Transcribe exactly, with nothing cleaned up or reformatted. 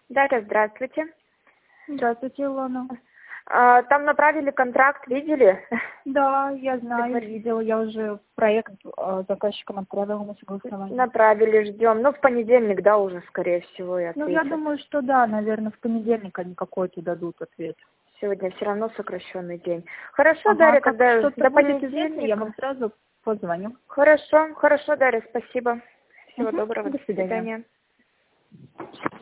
Дарья, здравствуйте. Здравствуйте, Илона. А, Там направили контракт, видели? Да, я знаю, видела. Я уже проект э, заказчикам отправила на согласование. Направили, ждем. Ну, в понедельник, да, уже, скорее всего, и Ну, я ответят. думаю, что да, наверное, в понедельник они какой-то дадут ответ. Сегодня все равно сокращенный день. Хорошо, Ага, Дарья, как тогда что-то до будет известно, понедельника. я вам сразу позвоню. Хорошо, хорошо, Дарья, спасибо. Всего Угу. доброго, До до свидания. свидания.